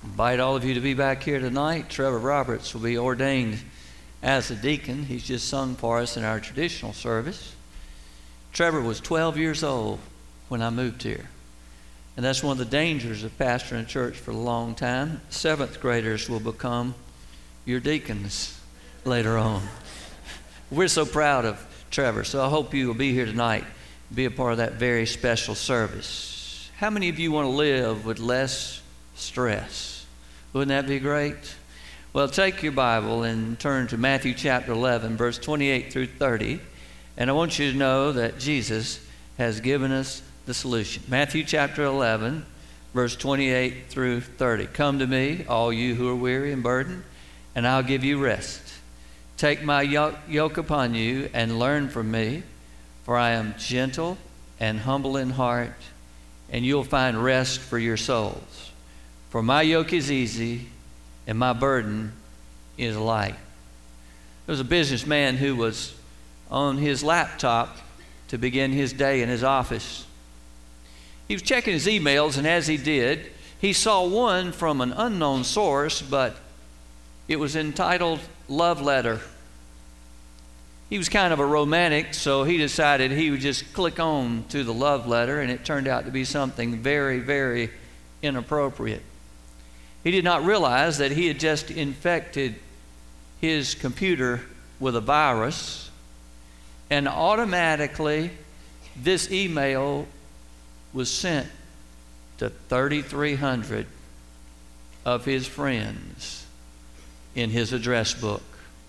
Invite all of you to be back here tonight. Trevor Roberts will be ordained as a deacon. He's just sung for us in our traditional service. Trevor was 12 years old when I moved here. And that's one of the dangers of pastoring a church for a long time. 7th graders will become your deacons later on. We're so proud of Trevor, so I hope you will be here tonight, be a part of that very special service. How many of you want to live with less stress? Wouldn't that be great? Well, take your Bible and turn to Matthew chapter 11, verse 28 through 30. And I want you to know that Jesus has given us the solution. Matthew chapter 11, verse 28 through 30. Come to me, all you who are weary and burdened, and I'll give you rest. Take my yoke upon you and learn from me, for I am gentle and humble in heart, and you'll find rest for your souls. For my yoke is easy and my burden is light. There was a businessman who was on his laptop to begin his day in his office. He was checking his emails, and as he did, he saw one from an unknown source, but it was entitled Love Letter. He was kind of a romantic, so he decided he would just click on to the love letter, and it turned out to be something very, very inappropriate. He did not realize that he had just infected his computer with a virus, and automatically this email was sent to 3,300 of his friends in his address book.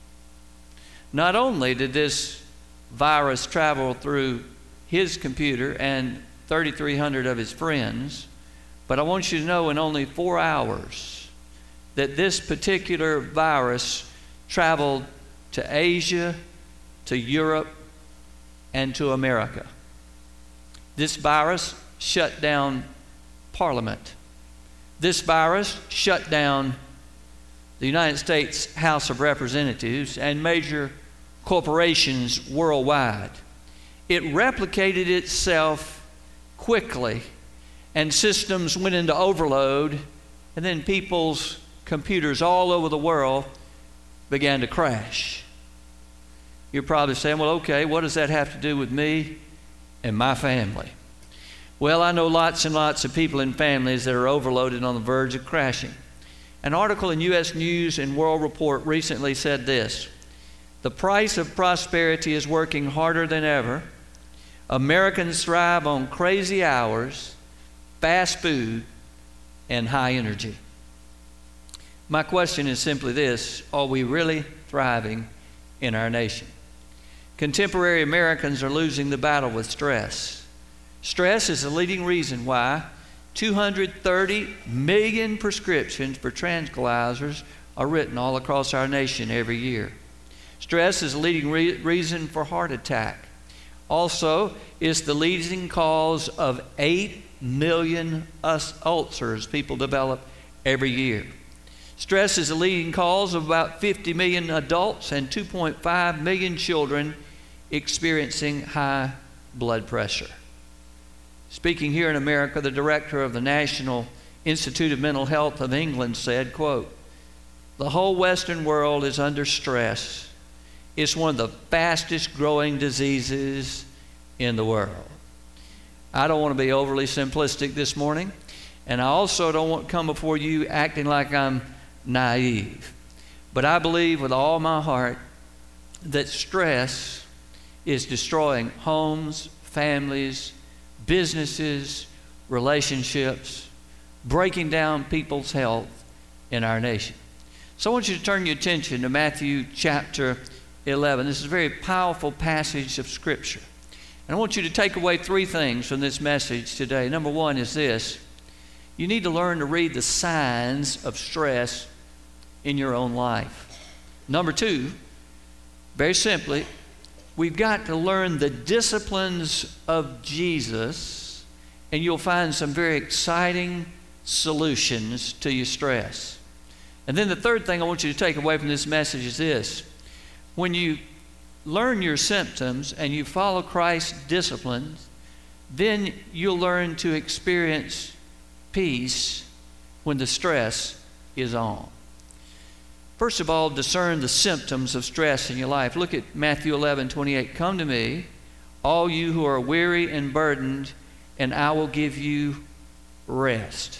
Not only did this virus travel through his computer and 3,300 of his friends, but I want you to know in only 4 hours that this particular virus traveled to Asia, to Europe, and to America. This virus shut down Parliament. This virus shut down the United States House of Representatives and major corporations worldwide. It replicated itself quickly, and systems went into overload, and then people's computers all over the world began to crash. You're probably saying, well, okay, what does that have to do with me and my family? Well, I know lots and lots of people and families that are overloaded on the verge of crashing. An article in U.S. News and World Report recently said this: the price of prosperity is working harder than ever. Americans thrive on crazy hours, fast food, and high energy. My question is simply this: are we really thriving in our nation? Contemporary Americans are losing the battle with stress. Stress is the leading reason why 230 million prescriptions for tranquilizers are written all across our nation every year. Stress is the leading reason for heart attack. Also, it's the leading cause of 8 million ulcers people develop every year. Stress is the leading cause of about 50 million adults and 2.5 million children experiencing high blood pressure. Speaking here in America, the director of the National Institute of Mental Health of England said, quote, the whole Western world is under stress. It's one of the fastest growing diseases in the world. I don't want to be overly simplistic this morning, and I also don't want to come before you acting like I'm naive. But I believe with all my heart that stress is destroying homes, families, businesses, relationships, breaking down people's health in our nation. So I want you to turn your attention to Matthew chapter 11. This is a very powerful passage of Scripture. And I want you to take away 3 things from this message today. Number 1 is this: you need to learn to read the signs of stress in your own life. Number 2, very simply, we've got to learn the disciplines of Jesus, and you'll find some very exciting solutions to your stress. And then the third thing I want you to take away from this message is this: when you learn your symptoms and you follow Christ's disciplines, then you'll learn to experience peace when the stress is on. First of all, discern the symptoms of stress in your life. Look at Matthew 11:28. Come to me, all you who are weary and burdened, and I will give you rest.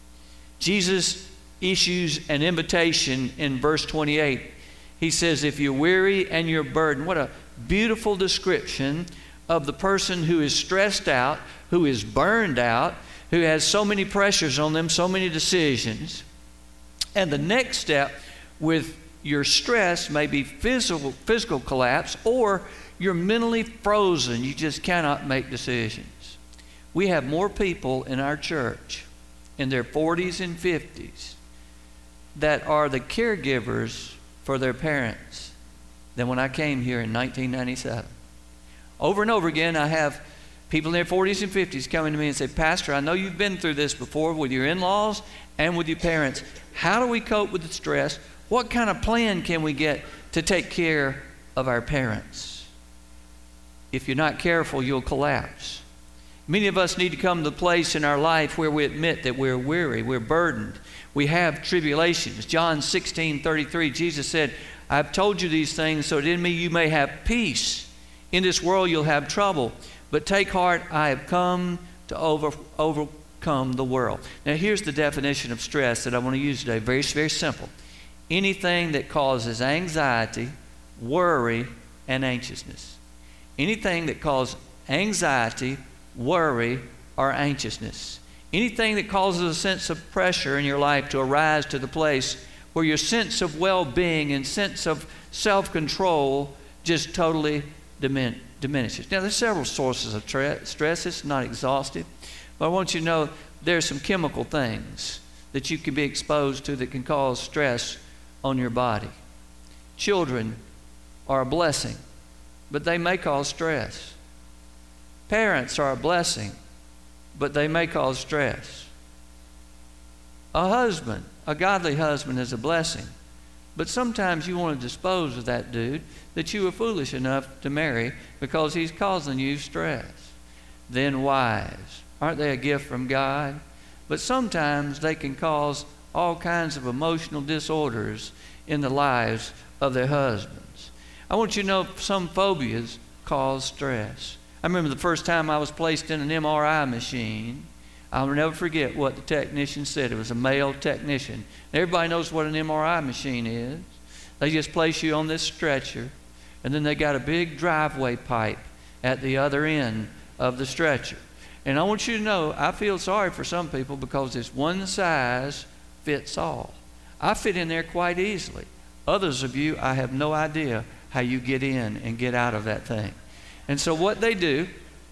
Jesus issues an invitation in verse 28. He says, if you're weary and you're burdened, what a beautiful description of the person who is stressed out, who is burned out, who has so many pressures on them, so many decisions. And the next step with your stress may be physical collapse, or you're mentally frozen. You just cannot make decisions. We have more people in our church in their 40s and 50s that are the caregivers for their parents than when I came here in 1997. Over and over again, I have people in their 40s and 50s coming to me and say, Pastor, I know you've been through this before with your in-laws and with your parents. How do we cope with the stress? What kind of plan can we get to take care of our parents? If you're not careful, you'll collapse. Many of us need to come to the place in our life where we admit that we're weary, we're burdened, we have tribulations. John 16:33, Jesus said, I've told you these things so that in me you may have peace. In this world you'll have trouble, but take heart, I have come to overcome the world. Now here's the definition of stress that I want to use today. Very, very simple. Anything that causes anxiety, worry, and anxiousness. Anything that causes anxiety, worry, or anxiousness. Anything that causes a sense of pressure in your life to arise to the place where your sense of well-being and sense of self-control just totally diminishes. Now, there's several sources of stress. It's not exhaustive. But I want you to know there's some chemical things that you can be exposed to that can cause stress on your body. Children are a blessing, but they may cause stress. Parents are a blessing, but they may cause stress. A husband, a godly husband, is a blessing, but sometimes you want to dispose of that dude that you were foolish enough to marry because he's causing you stress. Then wives, aren't they a gift from God? But sometimes they can cause all kinds of emotional disorders in the lives of their husbands. I want you to know some phobias cause stress. I remember the first time I was placed in an MRI machine. I'll never forget what the technician said. It was a male technician. Everybody knows what an MRI machine is. They just place you on this stretcher, and then they got a big driveway pipe at the other end of the stretcher. And I want you to know, I feel sorry for some people because it's one size fits all. I fit in there quite easily. Others of you, I have no idea how you get in and get out of that thing. And so what they do,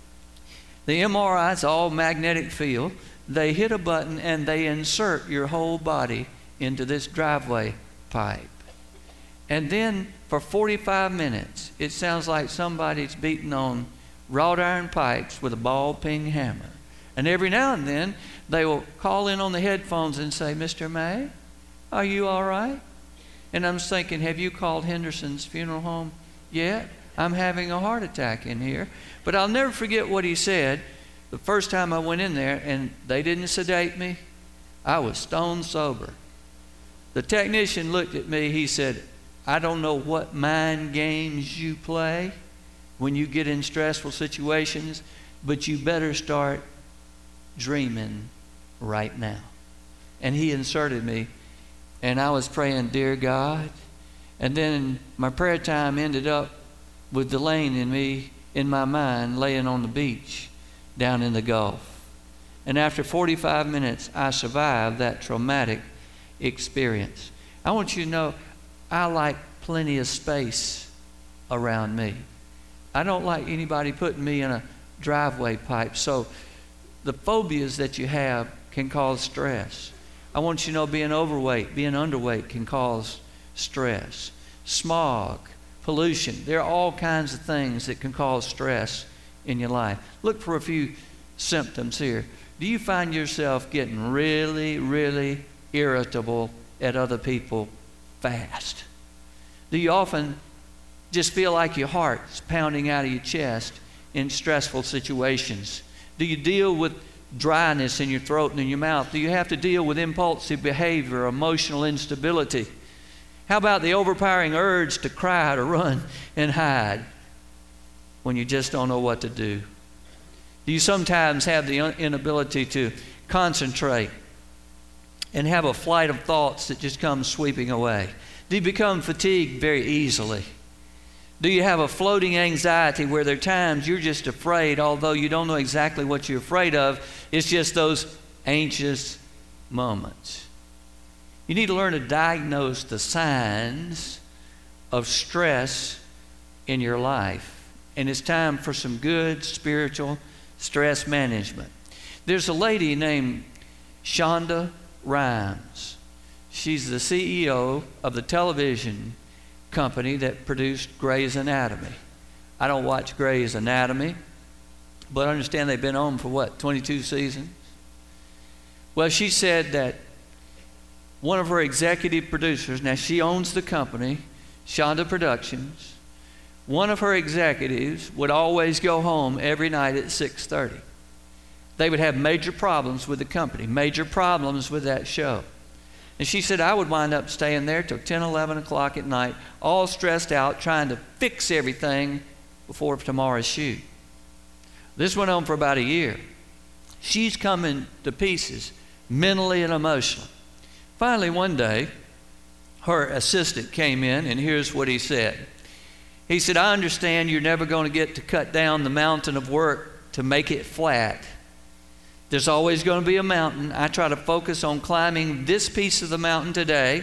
the MRI is all magnetic field. They hit a button and they insert your whole body into this driveway pipe. And then for 45 minutes, it sounds like somebody's beating on wrought iron pipes with a ball peen hammer. And every now and then, they will call in on the headphones and say, Mr. May, are you all right? And I'm thinking, have you called Henderson's funeral home yet? I'm having a heart attack in here. But I'll never forget what he said the first time I went in there, and they didn't sedate me. I was stone sober. The technician looked at me. He said, I don't know what mind games you play when you get in stressful situations, but you better start dreaming right now. And he inserted me, and I was praying, Dear God. And then my prayer time ended up with Delane and me in my mind laying on the beach down in the Gulf. And after 45 minutes, I survived that traumatic experience. I want you to know, I like plenty of space around me. I don't like anybody putting me in a driveway pipe. So the phobias that you have can cause stress. I want you to know being overweight, being underweight can cause stress. Smog, pollution, there are all kinds of things that can cause stress in your life. Look for a few symptoms here. Do you find yourself getting really, really irritable at other people fast? Do you often just feel like your heart's pounding out of your chest in stressful situations? Do you deal with dryness in your throat and in your mouth? Do you have to deal with impulsive behavior, emotional instability? How about the overpowering urge to cry, to run and hide when you just don't know what to do? Do you sometimes have the inability to concentrate and have a flight of thoughts that just comes sweeping away? Do you become fatigued very easily? Do you have a floating anxiety where there are times you're just afraid, although you don't know exactly what you're afraid of? It's just those anxious moments. You need to learn to diagnose the signs of stress in your life. And it's time for some good spiritual stress management. There's a lady named Shonda Rhimes. She's the CEO of the television company that produced Grey's Anatomy. I don't watch Grey's Anatomy, but I understand they've been on for 22 seasons? Well, she said that one of her executive producers, now she owns the company, Shonda Productions, one of her executives would always go home every night at 6:30. They would have major problems with the company, major problems with that show. And she said, I would wind up staying there till 10, 11 o'clock at night, all stressed out, trying to fix everything before tomorrow's shoot. This went on for about a year. She's coming to pieces, mentally and emotionally. Finally, one day, her assistant came in, and here's what he said. He said, I understand you're never going to get to cut down the mountain of work to make it flat. There's always going to be a mountain. I try to focus on climbing this piece of the mountain today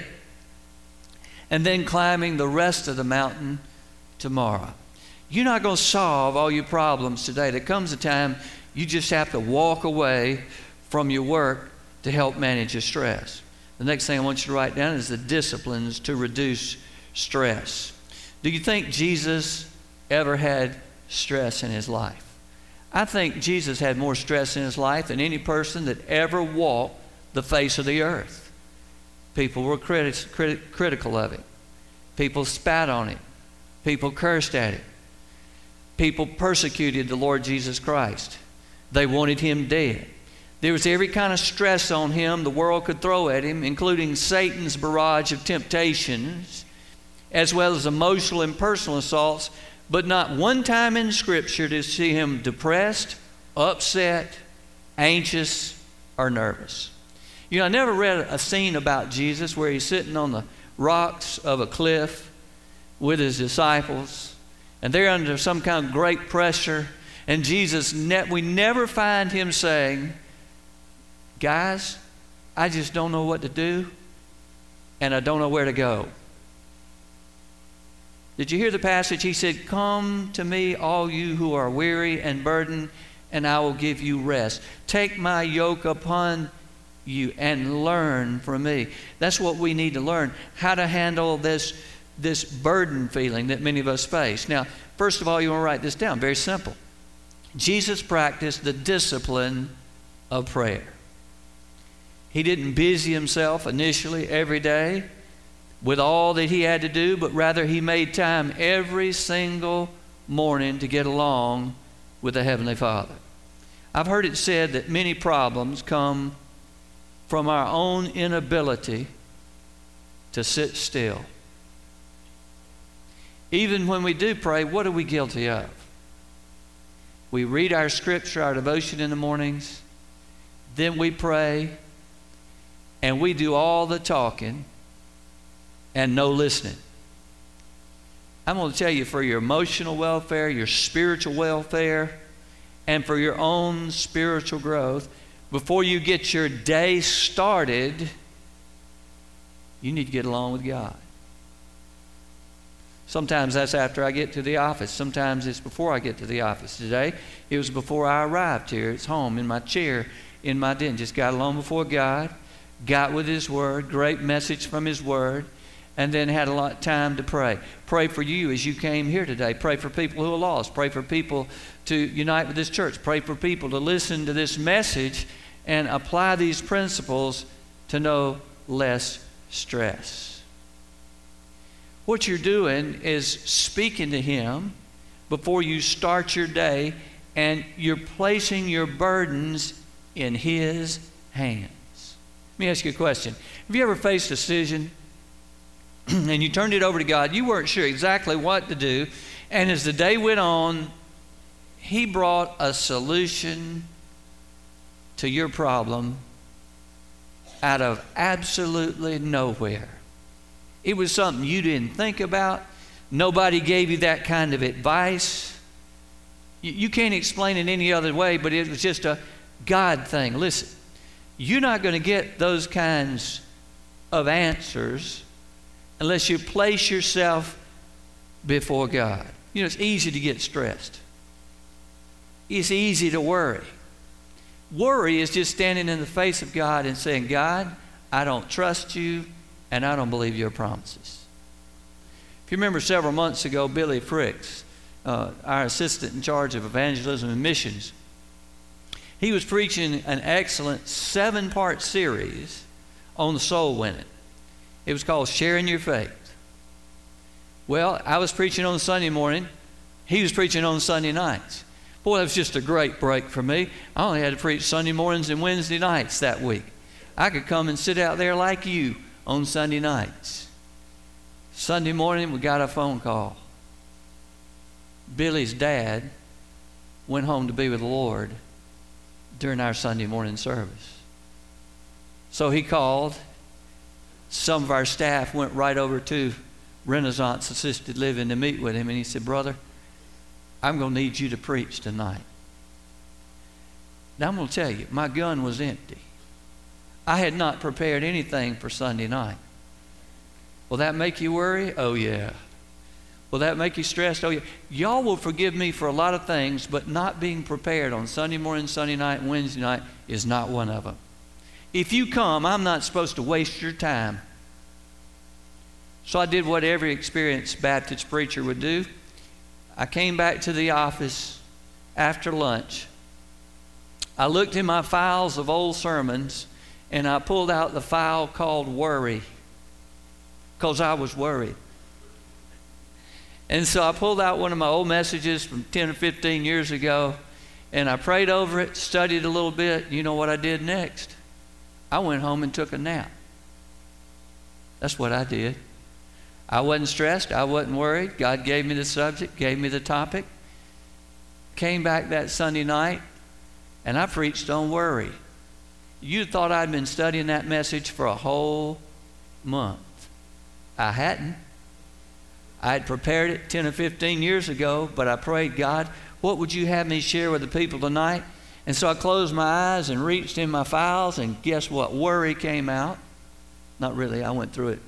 and then climbing the rest of the mountain tomorrow. You're not going to solve all your problems today. There comes a time you just have to walk away from your work to help manage your stress. The next thing I want you to write down is the disciplines to reduce stress. Do you think Jesus ever had stress in his life? I think Jesus had more stress in his life than any person that ever walked the face of the earth. People were critical of him. People spat on him. People cursed at him. People persecuted the Lord Jesus Christ. They wanted him dead. There was every kind of stress on him the world could throw at him, including Satan's barrage of temptations, as well as emotional and personal assaults, but not one time in Scripture to see him depressed, upset, anxious, or nervous. You know, I never read a scene about Jesus where he's sitting on the rocks of a cliff with his disciples, and they're under some kind of great pressure, and Jesus, we never find him saying, guys, I just don't know what to do, and I don't know where to go. Did you hear the passage? He said, come to me, all you who are weary and burdened, and I will give you rest. Take my yoke upon you and learn from me. That's what we need to learn, how to handle this burden feeling that many of us face. Now, first of all, you want to write this down. Very simple. Jesus practiced the discipline of prayer. He didn't busy himself initially every day with all that he had to do, but rather he made time every single morning to get along with the Heavenly Father. I've heard it said that many problems come from our own inability to sit still. Even when we do pray, what are we guilty of? We read our scripture, our devotion in the mornings, then we pray, and we do all the talking and no listening. I'm going to tell you, for your emotional welfare, your spiritual welfare, and for your own spiritual growth, before you get your day started, you need to get along with God. Sometimes that's after I get to the office. Sometimes it's before I get to the office. Today, it was before I arrived here. It's home in my chair, in my den. Just got along before God, got with His Word, great message from His Word, and then had a lot of time to pray. Pray for you as you came here today. Pray for people who are lost. Pray for people to unite with this church. Pray for people to listen to this message and apply these principles to know less stress. What you're doing is speaking to Him before you start your day, and you're placing your burdens in His hands. Let me ask you a question. Have you ever faced a decision and you turned it over to God? You weren't sure exactly what to do. And as the day went on, He brought a solution to your problem out of absolutely nowhere. It was something you didn't think about. Nobody gave you that kind of advice. You can't explain it any other way, but it was just a God thing. Listen, you're not going to get those kinds of answers unless you place yourself before God. You know, it's easy to get stressed. It's easy to worry. Worry is just standing in the face of God and saying, God, I don't trust you and I don't believe your promises. If you remember several months ago, Billy Fricks, our assistant in charge of evangelism and missions, he was preaching an excellent 7-part series on the soul winning. It was called Sharing Your Faith. Well, I was preaching on Sunday morning. He was preaching on Sunday nights. Boy, that was just a great break for me. I only had to preach Sunday mornings and Wednesday nights that week. I could come and sit out there like you on Sunday nights. Sunday morning, we got a phone call. Billy's dad went home to be with the Lord during our Sunday morning service. So he called. Some of our staff went right over to Renaissance Assisted Living to meet with him, and he said, brother, I'm going to need you to preach tonight. Now I'm going to tell you, my gun was empty. I had not prepared anything for Sunday night. Will that make you worry? Oh, yeah. Will that make you stressed? Oh, yeah. Y'all will forgive me for a lot of things, but not being prepared on Sunday morning, Sunday night, and Wednesday night is not one of them. If you come, I'm not supposed to waste your time. So I did what every experienced Baptist preacher would do. I came back to the office after lunch. I looked in my files of old sermons, and I pulled out the file called Worry, because I was worried. And so I pulled out one of my old messages from 10 or 15 years ago, and I prayed over it, studied a little bit. You know what I did next? I went home and took a nap. That's what I did. I wasn't stressed. I wasn't worried. God gave me the subject, gave me the topic. Came back that Sunday night, and I preached on worry. You'd thought I'd been studying that message for a whole month. I hadn't. I had prepared it 10 or 15 years ago, but I prayed, God, what would you have me share with the people tonight? And so I closed my eyes and reached in my files, and guess what? Worry came out. Not really. I went through it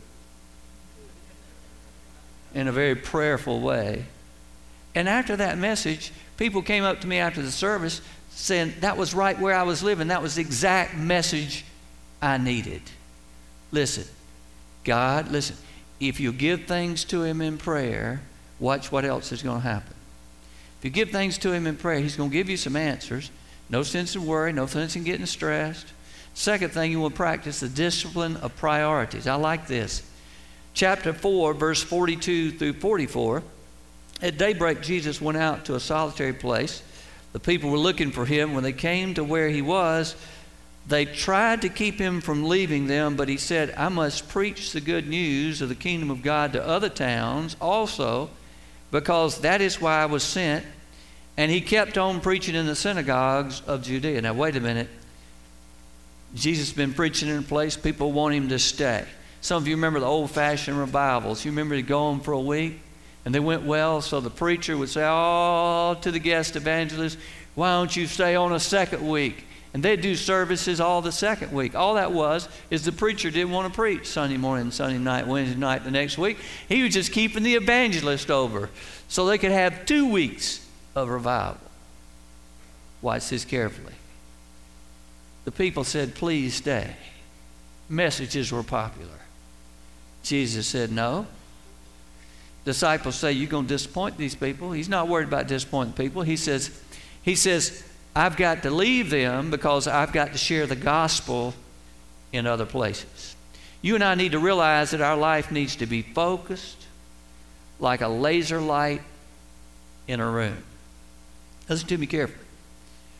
in a very prayerful way. And after that message, people came up to me after the service saying that was right where I was living. That was the exact message I needed. Listen, God, listen, if you give things to Him in prayer, watch what else is going to happen. If you give things to Him in prayer, He's going to give you some answers. No sense in worry, no sense in getting stressed. Second thing, you will practice the discipline of priorities. I like this. Chapter 4, verse 42 through 44. At daybreak, Jesus went out to a solitary place. The people were looking for Him. When they came to where He was, they tried to keep Him from leaving them, but He said, I must preach the good news of the kingdom of God to other towns also, because that is why I was sent. And He kept on preaching in the synagogues of Judea. Now, wait a minute. Jesus has been preaching in a place, people want Him to stay. Some of you remember the old-fashioned revivals. You remember to go on for a week, and they went well, so the preacher would say, oh, to the guest evangelist, why don't you stay on a second week? And they'd do services all the second week. All that was is the preacher didn't want to preach Sunday morning, Sunday night, Wednesday night the next week. He was just keeping the evangelist over so they could have 2 weeks of revival. Watch this carefully. The people said, please stay. Messages were popular. Jesus said, no. Disciples say, you're going to disappoint these people. He's not worried about disappointing people. He says, I've got to leave them because I've got to share the gospel in other places. You and I need to realize that our life needs to be focused like a laser light in a room. Listen to me carefully.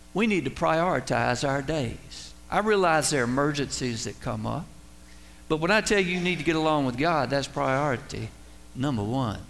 We need to prioritize our days. I realize there are emergencies that come up, but when I tell you need to get along with God, that's priority number one.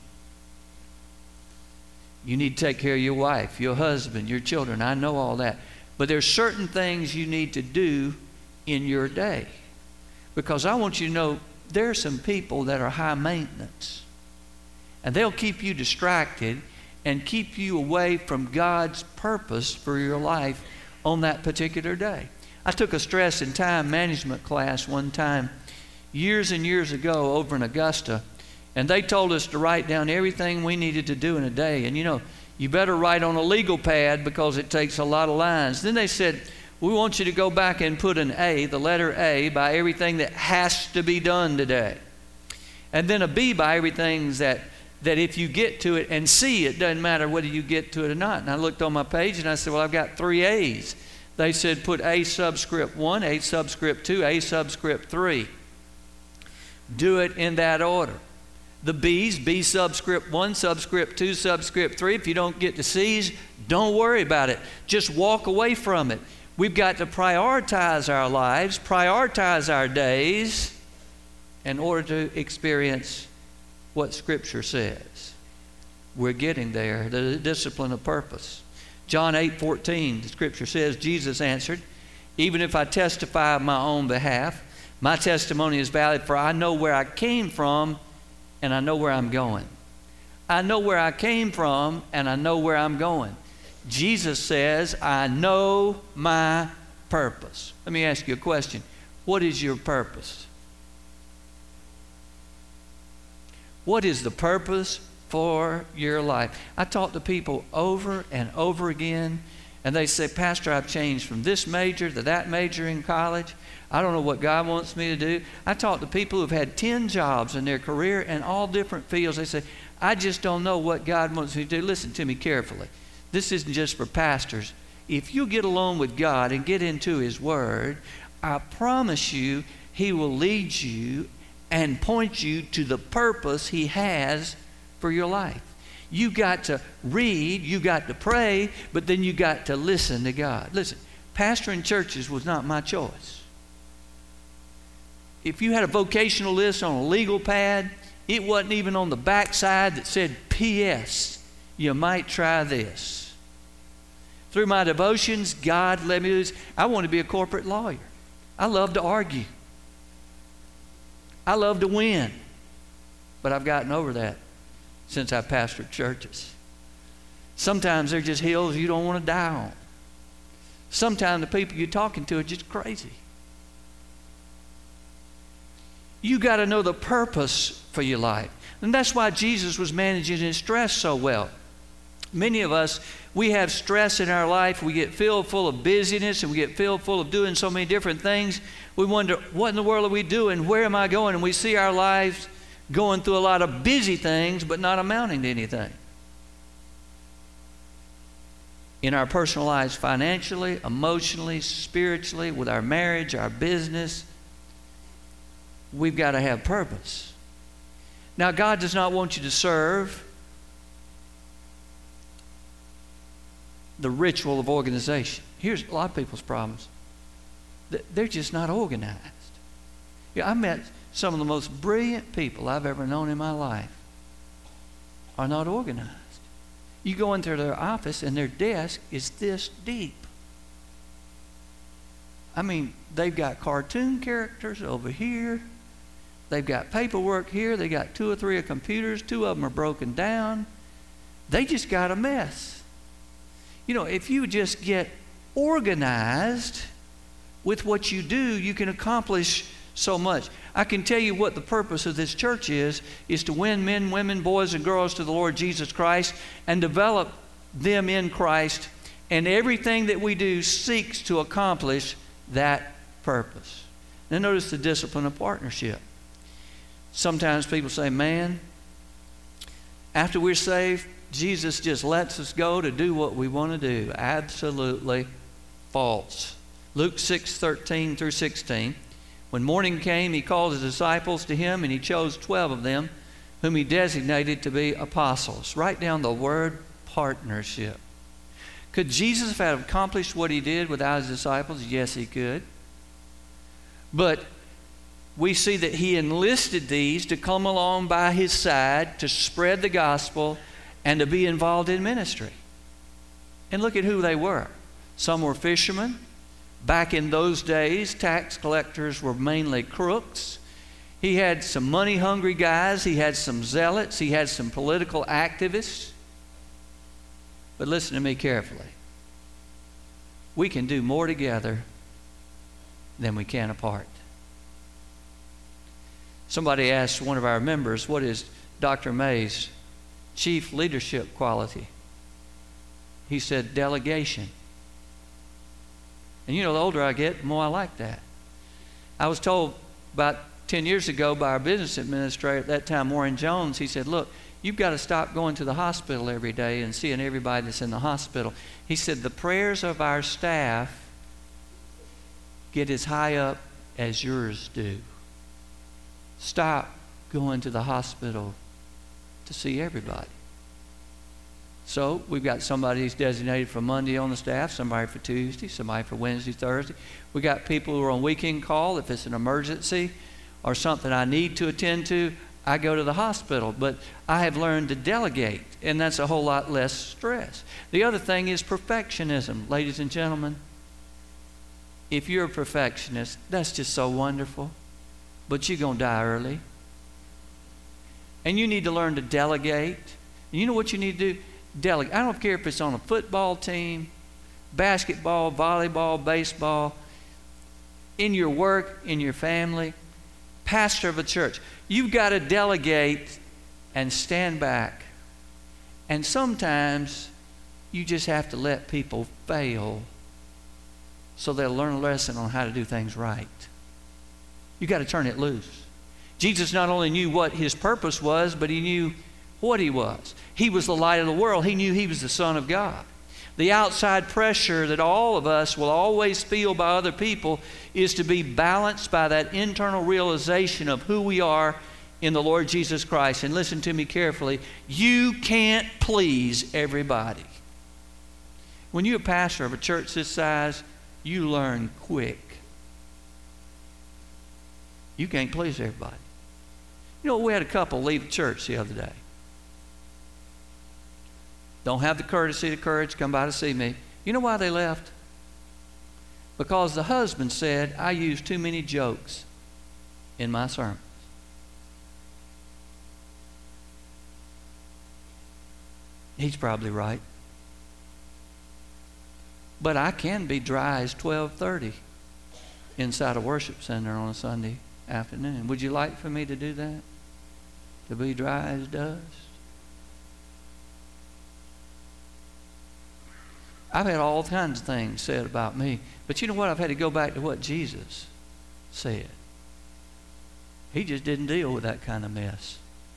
You need to take care of your wife, your husband, your children. I know all that. But there's certain things you need to do in your day. Because I want you to know there are some people that are high maintenance. And they'll keep you distracted and keep you away from God's purpose for your life on that particular day. I took a stress and time management class one time years and years ago over in Augusta, and they told us to write down everything we needed to do in a day. And you know, you better write on a legal pad because it takes a lot of lines. Then they said, we want you to go back and put an A, the letter A, by everything that has to be done today. And then a B by everything that if you get to it, and C, it doesn't matter whether you get to it or not. And I looked on my page and I said, well, I've got 3 A's. They said put A subscript 1, A subscript 2, A subscript 3. Do it in that order. The B's, B subscript 1, subscript 2, subscript 3. If you don't get to C's, don't worry about it. Just walk away from it. We've got to prioritize our lives, prioritize our days in order to experience what Scripture says. We're getting there, the discipline of purpose. John 8:14, the Scripture says, Jesus answered, even if I testify on my own behalf, my testimony is valid, for I know where I came from and I know where I'm going. I know where I came from and I know where I'm going. Jesus says, I know my purpose. Let me ask you a question. What is your purpose? What is the purpose for your life? I talk to people over and over again, and they say, Pastor, I've changed from this major to that major in college. I don't know what God wants me to do. I talk to people who've had 10 jobs in their career in all different fields. They say, I just don't know what God wants me to do. Listen to me carefully. This isn't just for pastors. If you get along with God and get into His Word, I promise you He will lead you and point you to the purpose He has for your life. You got to read, you got to pray, but then you got to listen to God. Listen, pastoring churches was not my choice. If you had a vocational list on a legal pad, it wasn't even on the backside that said, P.S., you might try this. Through my devotions, God led me to this. I want to be a corporate lawyer. I love to argue. I love to win. But I've gotten over that since I've pastored churches. Sometimes they're just hills you don't want to die on. Sometimes the people you're talking to are just crazy. You got to know the purpose for your life. And that's why Jesus was managing his stress so well. Many of us, we have stress in our life. We get filled full of busyness and we get filled full of doing so many different things. We wonder, what in the world are we doing? Where am I going? And we see our lives going through a lot of busy things but not amounting to anything. In our personal lives, financially, emotionally, spiritually, with our marriage, our business, we've got to have purpose. Now, God does not want you to serve the ritual of organization. Here's a lot of people's problems. They're just not organized. I met some of the most brilliant people I've ever known in my life are not organized. You go into their office and their desk is this deep. I mean, they've got cartoon characters over here. They've got paperwork here. They got 2 or 3 computers. 2 of them are broken down. They just got a mess. You know, if you just get organized with what you do, you can accomplish so much. I can tell you what the purpose of this church is to win men, women, boys, and girls to the Lord Jesus Christ and develop them in Christ. And everything that we do seeks to accomplish that purpose. Now notice the discipline of partnership. Sometimes people say, man, after we're saved, Jesus just lets us go to do what we want to do. Absolutely false. Luke 6:13 through 16. When morning came, he called his disciples to him, and he chose 12 of them, whom he designated to be apostles. Write down the word partnership. Could Jesus have accomplished what he did without his disciples? Yes, he could. But we see that he enlisted these to come along by his side to spread the gospel and to be involved in ministry. And look at who they were. Some were fishermen. Back in those days, tax collectors were mainly crooks. He had some money-hungry guys. He had some zealots. He had some political activists. But listen to me carefully. We can do more together than we can apart. Somebody asked one of our members, what is Dr. May's chief leadership quality? He said, delegation. And you know, the older I get, the more I like that. I was told about 10 years ago by our business administrator at that time, Warren Jones, he said, look, you've got to stop going to the hospital every day and seeing everybody that's in the hospital. He said, the prayers of our staff get as high up as yours do. Stop going to the hospital to see everybody. So we've got somebody who's designated for Monday on the staff, somebody for Tuesday, somebody for Wednesday, Thursday. We got people who are on weekend call. If it's an emergency or something I need to attend to, I go to the hospital. But I have learned to delegate, and that's a whole lot less stress. The other thing is perfectionism. Ladies and gentlemen, if you're a perfectionist, that's just so wonderful. But you're going to die early. And you need to learn to delegate. And you know what you need to do? Delegate. I don't care if it's on a football team, basketball, volleyball, baseball, in your work, in your family, pastor of a church. You've got to delegate and stand back. And sometimes you just have to let people fail so they'll learn a lesson on how to do things right. You've got to turn it loose. Jesus not only knew what his purpose was, but he knew what he was. He was the light of the world. He knew he was the Son of God. The outside pressure that all of us will always feel by other people is to be balanced by that internal realization of who we are in the Lord Jesus Christ. And listen to me carefully. You can't please everybody. When you're a pastor of a church this size, you learn quick. You can't please everybody. You know, we had a couple leave the church the other day. Don't have the courtesy, the courage, come by to see me. You know why they left? Because the husband said, I use too many jokes in my sermons. He's probably right. But I can be dry as 12:30 inside a worship center on a Sunday afternoon. Would you like for me to do that? To be dry as dust? I've had all kinds of things said about me. But you know what? I've had to go back to what Jesus said. He just didn't deal with that kind of mess.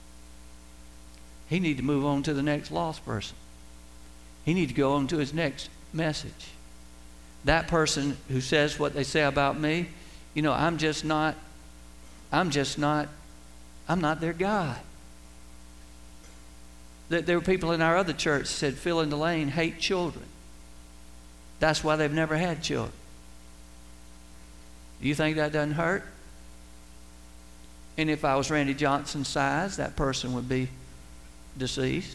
He needed to move on to the next lost person. He needed to go on to his next message. That person who says what they say about me, you know, I'm not their God. There were people in our other church that said Phil and Delane hate children. That's why they've never had children. Do you think that doesn't hurt? And if I was Randy Johnson's size, that person would be deceased.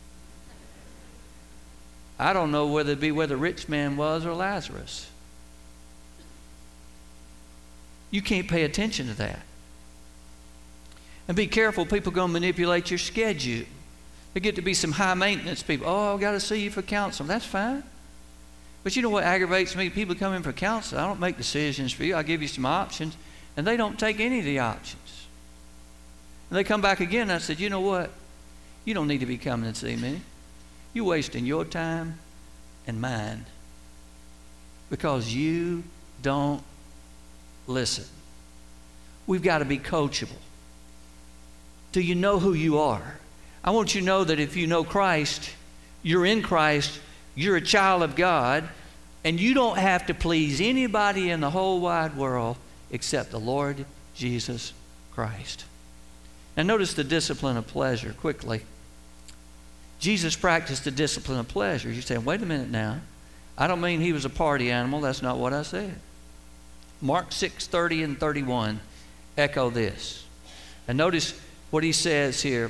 I don't know whether it be where the rich man was or Lazarus. You can't pay attention to that. And be careful, people are going to manipulate your schedule. There get to be some high maintenance people. Oh, I've got to see you for counseling. That's fine. But you know what aggravates me? People come in for counseling. I don't make decisions for you. I give you some options. And they don't take any of the options. And they come back again and I said, you know what? You don't need to be coming to see me. You're wasting your time and mine. Because you don't listen. We've got to be coachable. Do you know who you are? I want you to know that if you know Christ, you're in Christ, you're a child of God, and you don't have to please anybody in the whole wide world except the Lord Jesus Christ. Now notice the discipline of pleasure quickly. Jesus practiced the discipline of pleasure. You're saying, wait a minute now. I don't mean he was a party animal. That's not what I said. Mark 6:30 and 31 echo this. And notice what he says here.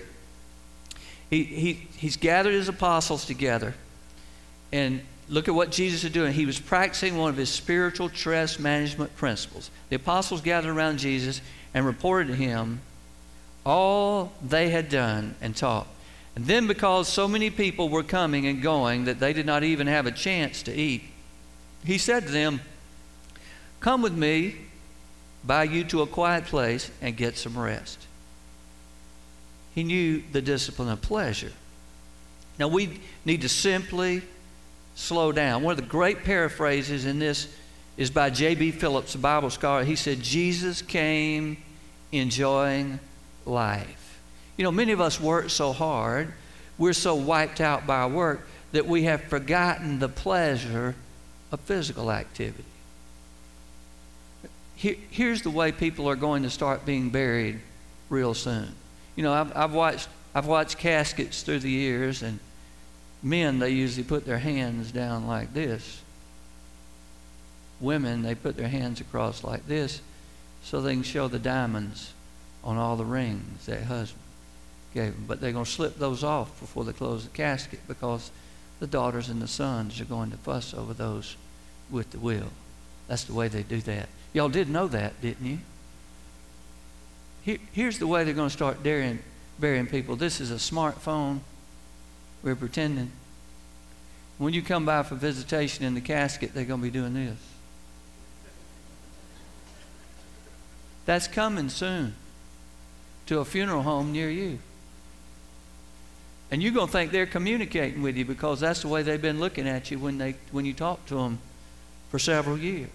He's gathered his apostles together. And look at what Jesus is doing. He was practicing one of his spiritual stress management principles. The apostles gathered around Jesus and reported to him all they had done and taught. And then because so many people were coming and going that they did not even have a chance to eat, he said to them, "Come with me, buy you to a quiet place, and get some rest." He knew the discipline of pleasure. Now we need to simply slow down. One of the great paraphrases in this is by J.B. Phillips, a Bible scholar. He said, "Jesus came enjoying life." You know, many of us work so hard, we're so wiped out by our work that we have forgotten the pleasure of physical activity. Here's the way people are going to start being buried real soon. You know, I've watched caskets through the years, and men, they usually put their hands down like this. Women, they put their hands across like this so they can show the diamonds on all the rings their husband gave them. But they're going to slip those off before they close the casket because the daughters and the sons are going to fuss over those with the will. That's the way they do that. Y'all did know that, didn't you? Here's the way they're going to start burying people. This is a smartphone. We're pretending. When you come by for visitation in the casket, they're going to be doing this. That's coming soon to a funeral home near you. And you're going to think they're communicating with you because that's the way they've been looking at you when you talk to them for several years.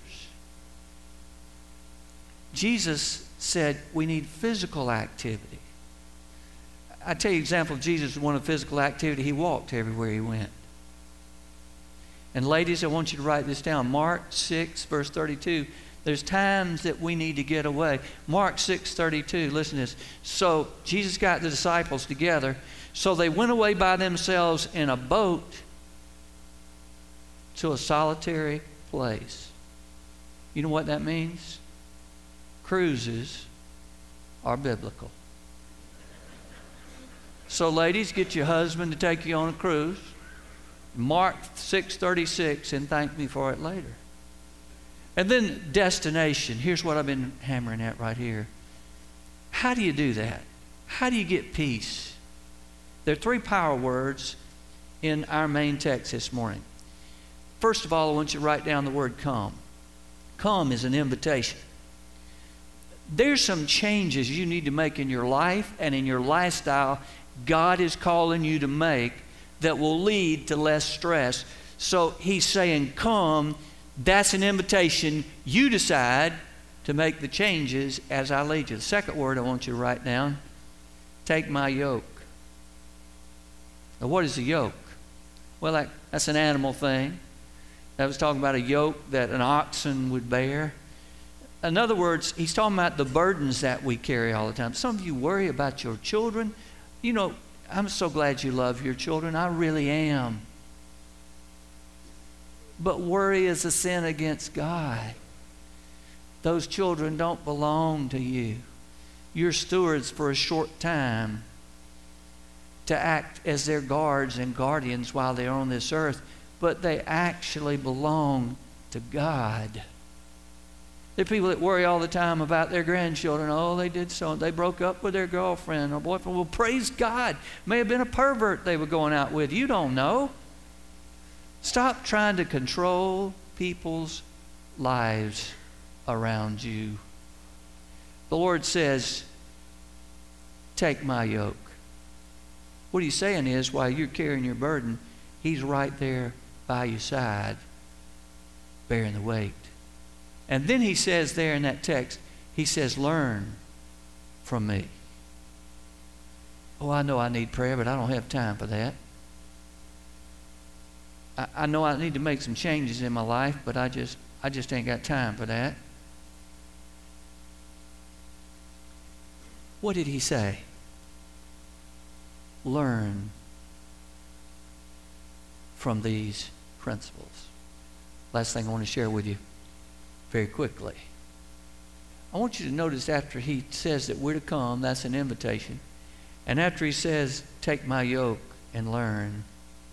Jesus said we need physical activity. I tell you an example of Jesus, one of physical activity. He walked everywhere he went. And ladies, I want you to write this down. Mark 6, verse 32. There's times that we need to get away. Mark 6:32, listen to this. So Jesus got the disciples together. So they went away by themselves in a boat to a solitary place. You know what that means? Cruises are biblical. So ladies, get your husband to take you on a cruise. Mark 6:36 and thank me for it later. And then destination. Here's what I've been hammering at right here. How do you do that? How do you get peace? There are three power words in our main text this morning. First of all, I want you to write down the word come. Come is an invitation. There's some changes you need to make in your life and in your lifestyle God is calling you to make that will lead to less stress. So he's saying, come. That's an invitation. You decide to make the changes as I lead you. The second word I want you to write down, take my yoke. Now, what is a yoke? Well, that's an animal thing. That was talking about a yoke that an oxen would bear. In other words, he's talking about the burdens that we carry all the time. Some of you worry about your children. You know, I'm so glad you love your children. I really am. But worry is a sin against God. Those children don't belong to you. You're stewards for a short time to act as their guards and guardians while they're on this earth, but they actually belong to God. There are people that worry all the time about their grandchildren. Oh, they did so. They broke up with their girlfriend or boyfriend. Well, praise God. May have been a pervert they were going out with. You don't know. Stop trying to control people's lives around you. The Lord says, take my yoke. What he's saying is, while you're carrying your burden, he's right there by your side, bearing the weight. And then he says there in that text, he says, learn from me. Oh, I know I need prayer, but I don't have time for that. I know I need to make some changes in my life, but I just ain't got time for that. What did he say? Learn from these principles. Last thing I want to share with you very quickly. I want you to notice after he says that we're to come, that's an invitation. And after he says, take my yoke and learn,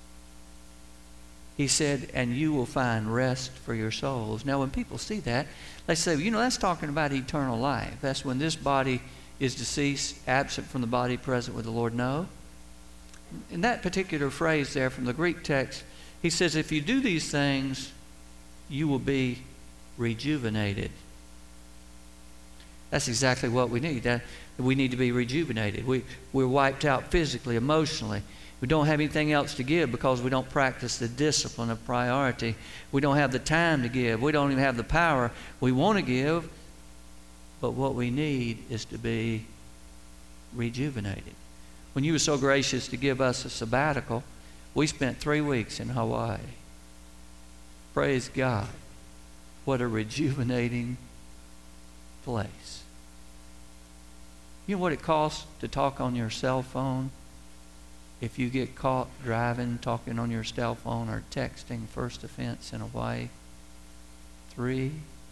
he said, and you will find rest for your souls. Now, when people see that, they say, that's talking about eternal life. That's when this body is deceased, absent from the body, present with the Lord. No. In that particular phrase there from the Greek text, he says, if you do these things, you will be rejuvenated. That's exactly what we need. We need to be rejuvenated. We're wiped out physically, emotionally. We don't have anything else to give because we don't practice the discipline of priority. We don't have the time to give. We don't even have the power. We want to give, but what we need is to be rejuvenated. When you were so gracious to give us a sabbatical, we spent 3 weeks in Hawaii. Praise God. What a rejuvenating place. You know what it costs to talk on your cell phone? If you get caught driving, talking on your cell phone or texting, first offense in Hawaii, $300.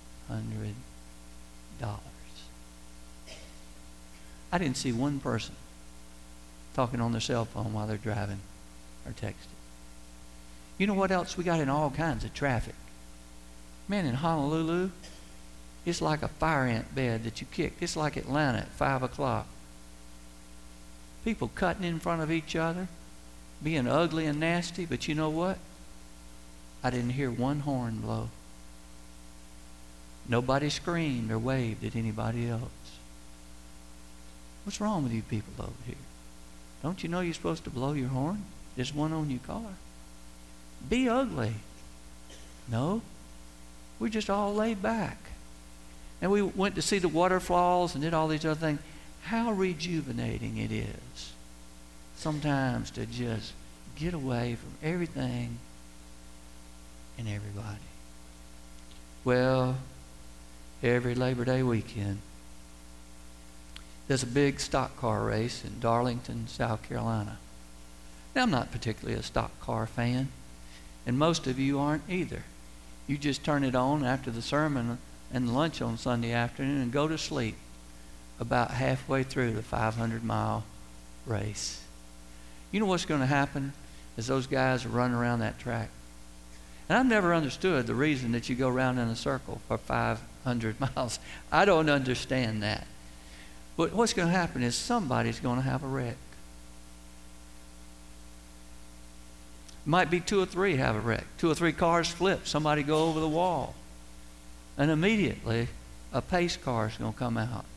I didn't see one person talking on their cell phone while they're driving or texting. You know what else we got in all kinds of traffic? Man, in Honolulu, it's like a fire ant bed that you kick. It's like Atlanta at 5 o'clock. People cutting in front of each other, being ugly and nasty, but you know what? I didn't hear one horn blow. Nobody screamed or waved at anybody else. What's wrong with you people over here? Don't you know you're supposed to blow your horn? There's one on your car. Be ugly. No, we're just all laid back. And we went to see the waterfalls and did all these other things. How rejuvenating it is sometimes to just get away from everything and everybody. Well, every Labor Day weekend, there's a big stock car race in Darlington, South Carolina. Now, I'm not particularly a stock car fan, and most of you aren't either. You just turn it on after the sermon and lunch on Sunday afternoon and go to sleep about halfway through the 500-mile race. You know what's going to happen as those guys are running around that track? And I've never understood the reason that you go around in a circle for 500 miles. I don't understand that. But what's going to happen is somebody's going to have a wreck. Might be 2 or 3 have a wreck. 2 or 3 cars flip. Somebody go over the wall. And immediately, a pace car is going to come out.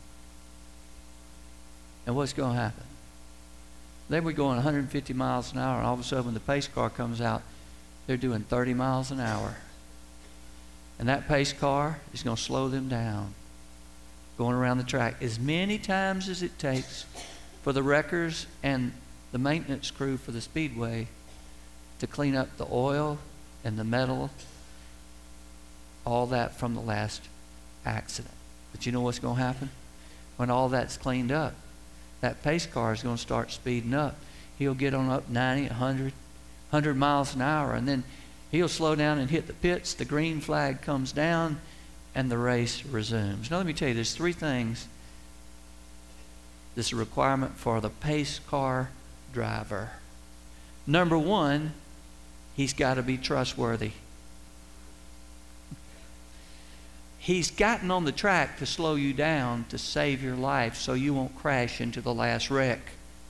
And what's going to happen? They were going 150 miles an hour, and all of a sudden when the pace car comes out, they're doing 30 miles an hour. And that pace car is going to slow them down, going around the track as many times as it takes for the wreckers and the maintenance crew for the speedway to clean up the oil and the metal, all that from the last accident. But you know what's going to happen? When all that's cleaned up, that pace car is going to start speeding up. He'll get on up 90, 100 miles an hour, and then he'll slow down and hit the pits. The green flag comes down, and the race resumes. Now, let me tell you, there's 3 things that's a requirement for the pace car driver. Number 1, he's got to be trustworthy. He's gotten on the track to slow you down to save your life so you won't crash into the last wreck.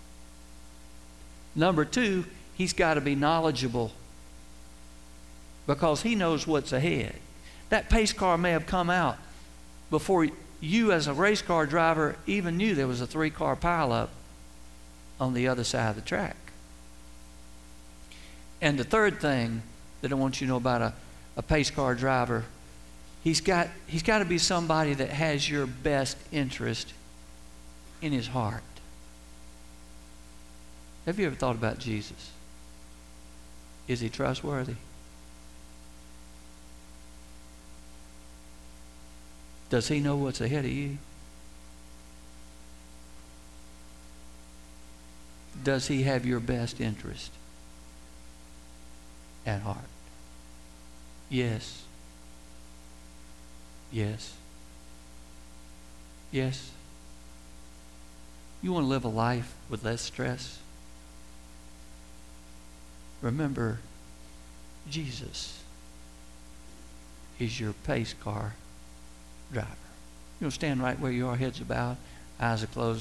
Number 2, he's got to be knowledgeable because he knows what's ahead. That pace car may have come out before you as a race car driver even knew there was a 3-car pileup on the other side of the track. And the third thing that I want you to know about a pace car driver, he's got to be somebody that has your best interest in his heart. Have you ever thought about Jesus? Is he trustworthy? Does he know what's ahead of you? Does he have your best interest at heart? Yes, Yes. Yes. You want to live a life with less stress? Remember, Jesus is your pace car driver. You'll stand right where you are, heads are bowed, eyes are closed.